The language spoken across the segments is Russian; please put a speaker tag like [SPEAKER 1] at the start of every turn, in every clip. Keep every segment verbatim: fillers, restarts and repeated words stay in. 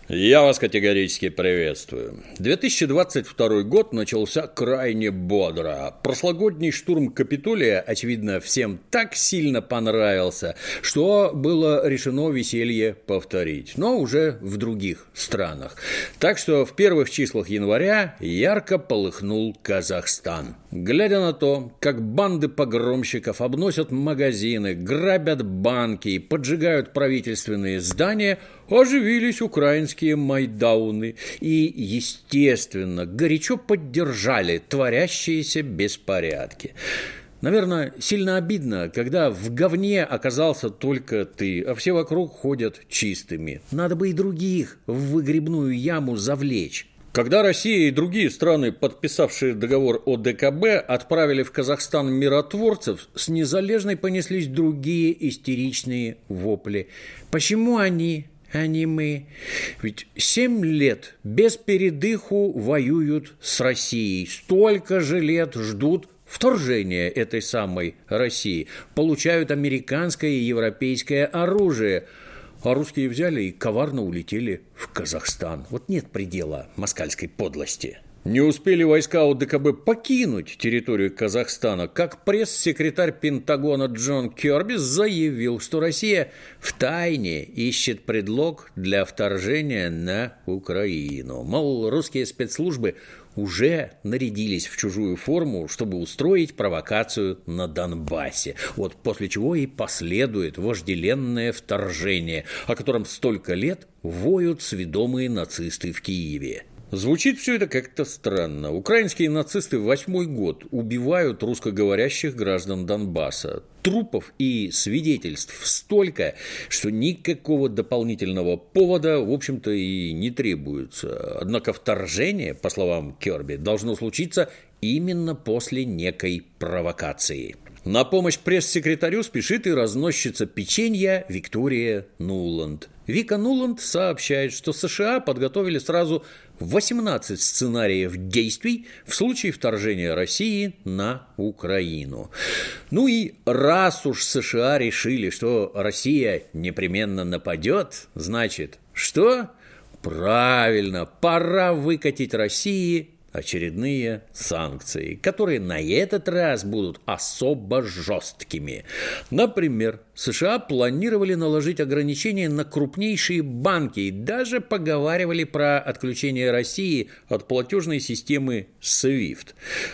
[SPEAKER 1] Я вас категорически приветствую. две тысячи двадцать второй год начался крайне бодро. Прошлогодний штурм Капитолия, очевидно, всем так сильно понравился, что было решено веселье повторить, но уже в других странах. Так что в первых числах января ярко полыхнул Казахстан. Глядя на то, как банды погромщиков обносят магазины, грабят банки и поджигают правительственные здания, оживились украинские майдауны и, естественно, горячо поддержали творящиеся беспорядки. Наверное, сильно обидно, когда в говне оказался только ты, а все вокруг ходят чистыми. Надо бы и других в выгребную яму завлечь. Когда Россия и другие страны, подписавшие договор о дэ ка бэ, отправили в Казахстан миротворцев, с Незалежной понеслись другие истеричные вопли. Почему они, а не мы? Ведь семь лет без передыху воюют с Россией. Столько же лет ждут вторжения этой самой России. Получают американское и европейское оружие. А русские взяли и коварно улетели в Казахстан. Вот нет предела москальской подлости. Не успели войска о дэ ка бэ покинуть территорию Казахстана, как пресс-секретарь Пентагона Джон Кирби заявил, что Россия втайне ищет предлог для вторжения на Украину. Мол, русские спецслужбы уже нарядились в чужую форму, чтобы устроить провокацию на Донбассе. Вот после чего и последует вожделенное вторжение, о котором столько лет воют сведомые нацисты в Киеве. Звучит все это как-то странно. Украинские нацисты восьмой год убивают русскоговорящих граждан Донбасса. Трупов и свидетельств столько, что никакого дополнительного повода, в общем-то, и не требуется. Однако вторжение, по словам Кирби, должно случиться именно после некой провокации. На помощь пресс-секретарю спешит и разносчица печенья Виктория Нуланд. Вика Нуланд сообщает, что США подготовили сразу восемнадцать сценариев действий в случае вторжения России на Украину. Ну и раз уж США решили, что Россия непременно нападет, значит, что? Правильно, пора выкатить России очередные санкции, которые на этот раз будут особо жесткими. Например, США планировали наложить ограничения на крупнейшие банки и даже поговаривали про отключение России от платежной системы свифт.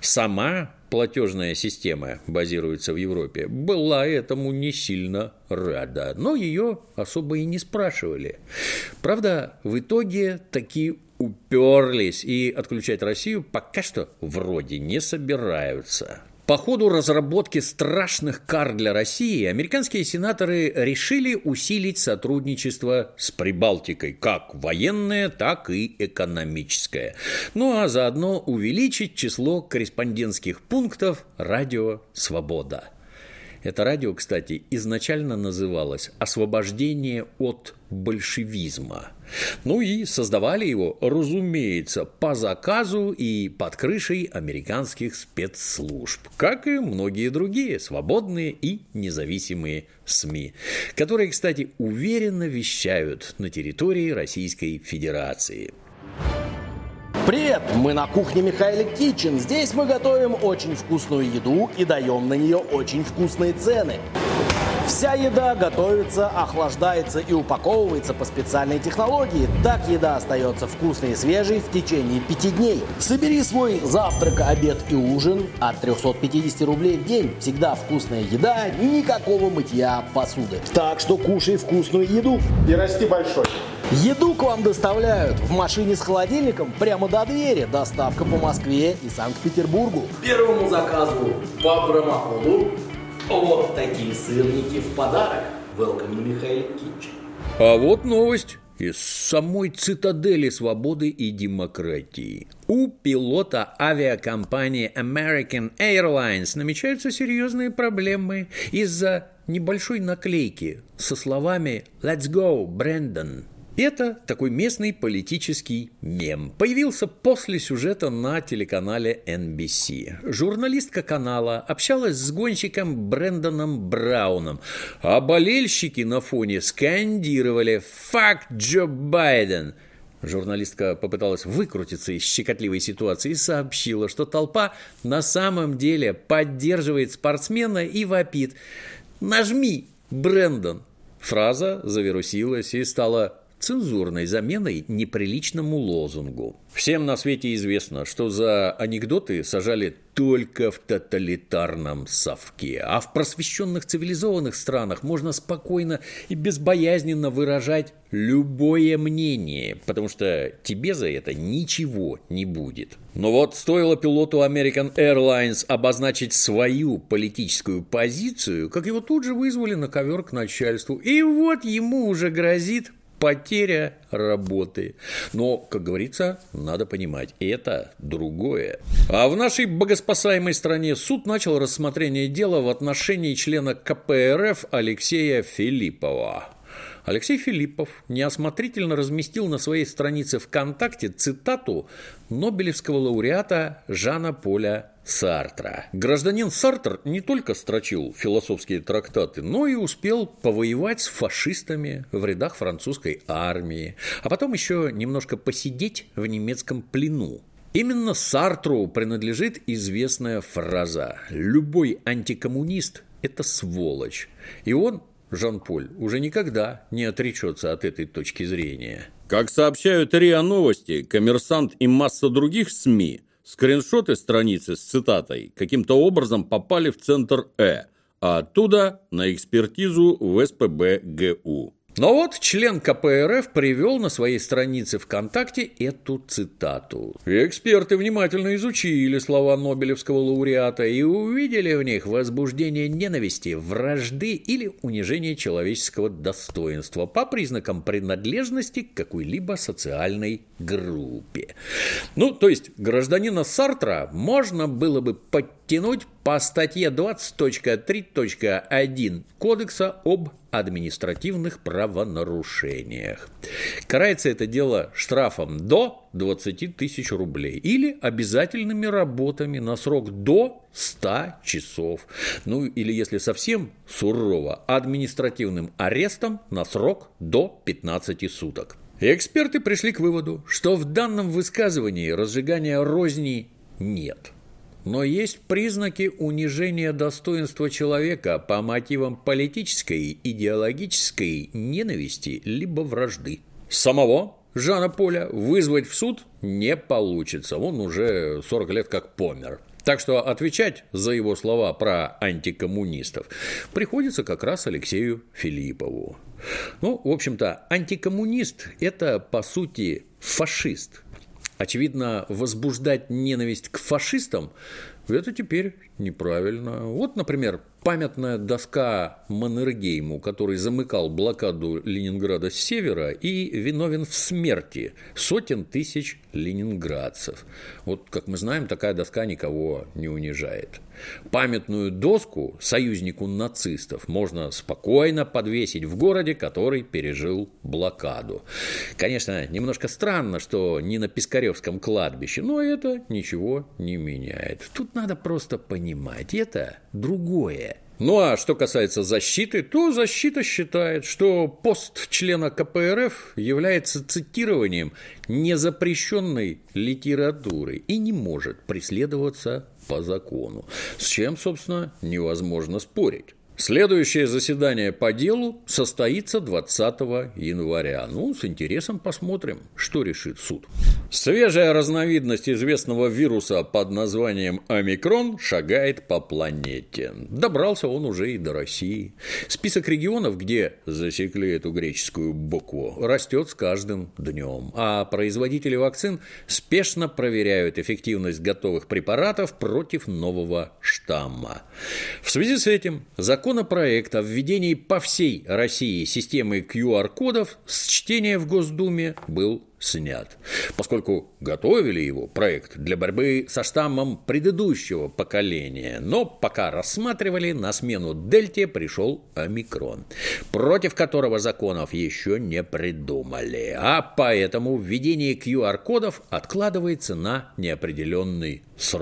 [SPEAKER 1] Сама платежная система базируется в Европе, была этому не сильно рада, но ее особо и не спрашивали. Правда, в итоге такие уперлись и отключать Россию пока что вроде не собираются. По ходу разработки страшных кар для России американские сенаторы решили усилить сотрудничество с Прибалтикой, как военное, так и экономическое. Ну а заодно увеличить число корреспондентских пунктов «Радио Свобода». Это радио, кстати, изначально называлось «Освобождение от большевизма». Ну и создавали его, разумеется, по заказу и под крышей американских спецслужб, как и многие другие свободные и независимые СМИ, которые, кстати, уверенно вещают на территории Российской Федерации.
[SPEAKER 2] Привет, мы на кухне Михайлик Китчен. Здесь мы готовим очень вкусную еду и даем на нее очень вкусные цены. Вся еда готовится, охлаждается и упаковывается по специальной технологии. Так еда остается вкусной и свежей в течение пяти дней. Собери свой завтрак, обед и ужин от триста пятьдесят рублей в день. Всегда вкусная еда, никакого мытья посуды. Так что кушай вкусную еду
[SPEAKER 3] и расти большой.
[SPEAKER 2] Еду к вам доставляют в машине с холодильником прямо до двери. Доставка по Москве и Санкт-Петербургу. Первому заказу по промокоду вот такие сырники в подарок. Welcome to Михайлик Китчен.
[SPEAKER 1] А вот новость из самой цитадели свободы и демократии. У пилота авиакомпании American Airlines намечаются серьезные проблемы из-за небольшой наклейки со словами «Let's go, Брэндон». Это такой местный политический мем. Появился после сюжета на телеканале эн би си. Журналистка канала общалась с гонщиком Брэндоном Брауном, а болельщики на фоне скандировали «Fuck Джо Байден». Журналистка попыталась выкрутиться из щекотливой ситуации и сообщила, что толпа на самом деле поддерживает спортсмена и вопит: «Нажми, Брэндон!». Фраза завирусилась и стала цензурной заменой неприличному лозунгу. Всем на свете известно, что за анекдоты сажали только в тоталитарном совке, а в просвещенных цивилизованных странах можно спокойно и безбоязненно выражать любое мнение, потому что тебе за это ничего не будет. Но вот стоило пилоту American Airlines обозначить свою политическую позицию, как его тут же вызвали на ковер к начальству, и вот ему уже грозит потеря работы. Но, как говорится, надо понимать, это другое. А в нашей богоспасаемой стране суд начал рассмотрение дела в отношении члена ка пэ эр эф Алексея Филиппова. Алексей Филиппов неосмотрительно разместил на своей странице ВКонтакте цитату нобелевского лауреата Жана-Поля Сартра. Гражданин Сартр не только строчил философские трактаты, но и успел повоевать с фашистами в рядах французской армии, а потом еще немножко посидеть в немецком плену. Именно Сартру принадлежит известная фраза: «Любой антикоммунист – это сволочь». И он, Жан-Поль, уже никогда не отречется от этой точки зрения.
[SPEAKER 3] Как сообщают РИА Новости, Коммерсант и масса других СМИ, скриншоты страницы с цитатой каким-то образом попали в центр Э, а оттуда на экспертизу в эс пэ бэ гэ у.
[SPEAKER 1] Но вот член ка пэ эр эф привел на своей странице ВКонтакте эту цитату. И эксперты внимательно изучили слова нобелевского лауреата и увидели в них возбуждение ненависти, вражды или унижение человеческого достоинства по признакам принадлежности к какой-либо социальной группе. Ну, то есть гражданина Сартра можно было бы подтянуть по статье двадцать точка три точка один Кодекса об административных правонарушениях. Карается это дело штрафом до двадцати тысяч рублей или обязательными работами на срок до ста часов. Ну или, если совсем сурово, административным арестом на срок до пятнадцати суток. И эксперты пришли к выводу, что в данном высказывании разжигания розни нет. Но есть признаки унижения достоинства человека по мотивам политической, идеологической ненависти либо вражды. Самого Жана-Поля вызвать в суд не получится, он уже сорок лет как помер. Так что отвечать за его слова про антикоммунистов приходится как раз Алексею Филиппову. Ну, в общем-то, антикоммунист – это, по сути, фашист. Очевидно, возбуждать ненависть к фашистам – это теперь неправильно. Вот, например, памятная доска Маннергейму, который замыкал блокаду Ленинграда с севера и виновен в смерти сотен тысяч ленинградцев. Вот, как мы знаем, такая доска никого не унижает. Памятную доску союзнику нацистов можно спокойно подвесить в городе, который пережил блокаду. Конечно, немножко странно, что не на Пискаревском кладбище, но это ничего не меняет. Тут надо просто понимать, это другое. Ну а что касается защиты, то защита считает, что пост члена ка пэ эр эф является цитированием незапрещенной литературы и не может преследоваться по закону, с чем, собственно, невозможно спорить. Следующее заседание по делу состоится двадцатого января. Ну, с интересом посмотрим, что решит суд. Свежая разновидность известного вируса под названием омикрон шагает по планете. Добрался он уже и до России. Список регионов, где засекли эту греческую букву, растет с каждым днем. А производители вакцин спешно проверяют эффективность готовых препаратов против нового штамма. В связи с этим закон Законопроект о введении по всей России системы ку ар кодов с чтения в Госдуме был снят, поскольку готовили его проект для борьбы со штаммом предыдущего поколения, но пока рассматривали, на смену дельте пришел омикрон, против которого законов еще не придумали, а поэтому введение ку ар кодов откладывается на неопределенный срок.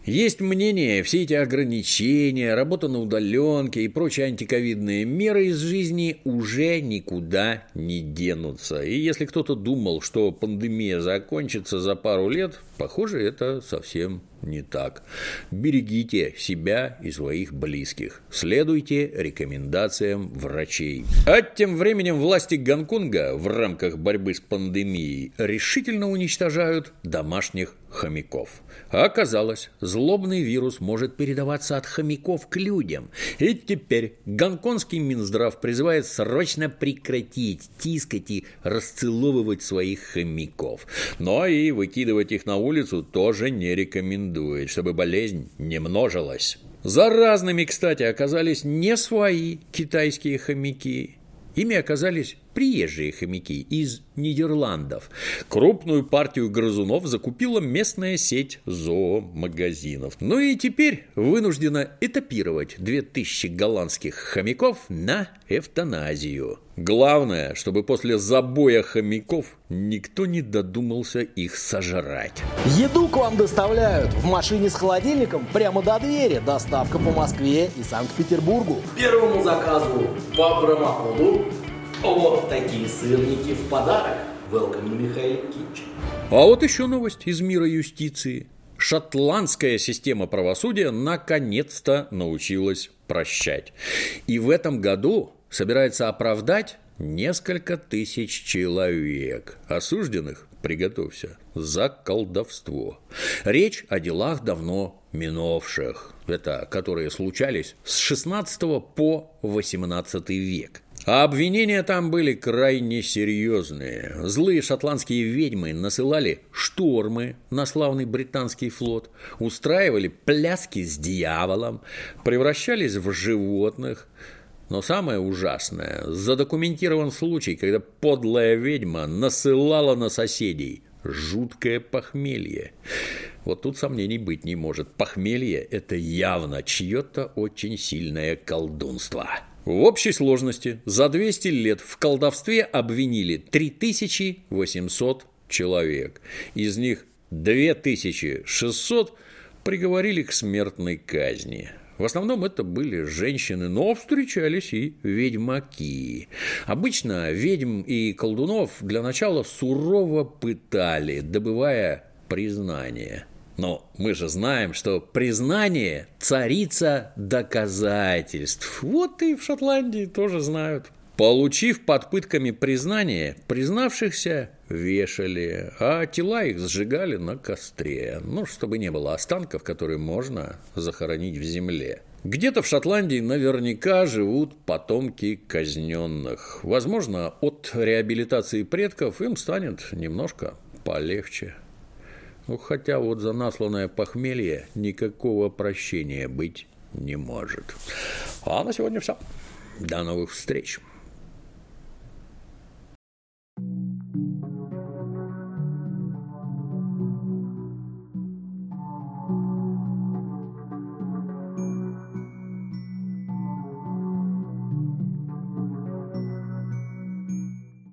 [SPEAKER 1] Есть мнение, все эти ограничения, работа на удаленке и прочие антиковидные меры из жизни уже никуда не денутся. И если кто-то думал, что пандемия закончится за пару лет, похоже, это совсем не так. Берегите себя и своих близких. Следуйте рекомендациям врачей. А тем временем власти Гонконга в рамках борьбы с пандемией решительно уничтожают домашних хомяков. А оказалось, злобный вирус может передаваться от хомяков к людям. И теперь гонконгский Минздрав призывает срочно прекратить тискать и расцеловывать своих хомяков. Но и выкидывать их на улицу тоже не рекомендует, чтобы болезнь не множилась. Заразными, кстати, оказались не свои китайские хомяки. Ими оказались приезжие хомяки из Нидерландов. Крупную партию грызунов закупила местная сеть зоомагазинов. Ну и теперь вынуждена этапировать две тысячи голландских хомяков на эвтаназию. Главное, чтобы после забоя хомяков никто не додумался их сожрать.
[SPEAKER 2] Еду к вам доставляют в машине с холодильником прямо до двери. Доставка по Москве и Санкт-Петербургу. Первому заказу по промокоду вот такие сырники в подарок. Welcome to Mikhail Kitchen.
[SPEAKER 1] А вот еще новость из мира юстиции. Шотландская система правосудия наконец-то научилась прощать. И в этом году собирается оправдать несколько тысяч человек, осужденных, приготовься, за колдовство. Речь о делах давно минувших, это которые случались с шестнадцатого по восемнадцатый век. А обвинения там были крайне серьезные. Злые шотландские ведьмы насылали штормы на славный британский флот, устраивали пляски с дьяволом, превращались в животных. Но самое ужасное – задокументирован случай, когда подлая ведьма насылала на соседей жуткое похмелье. Вот тут сомнений быть не может. Похмелье – это явно чье-то очень сильное колдунство. В общей сложности за двести лет в колдовстве обвинили три тысячи восемьсот человек. Из них две тысячи шестьсот приговорили к смертной казни. В основном это были женщины, но встречались и ведьмаки. Обычно ведьм и колдунов для начала сурово пытали, добывая признание. Но мы же знаем, что признание – царица доказательств. Вот и в Шотландии тоже знают. Получив под пытками признание, признавшихся вешали, а тела их сжигали на костре, ну, чтобы не было останков, которые можно захоронить в земле. Где-то в Шотландии наверняка живут потомки казненных. Возможно, от реабилитации предков им станет немножко полегче. Ну, хотя вот за насланное похмелье никакого прощения быть не может. А на сегодня все. До новых встреч.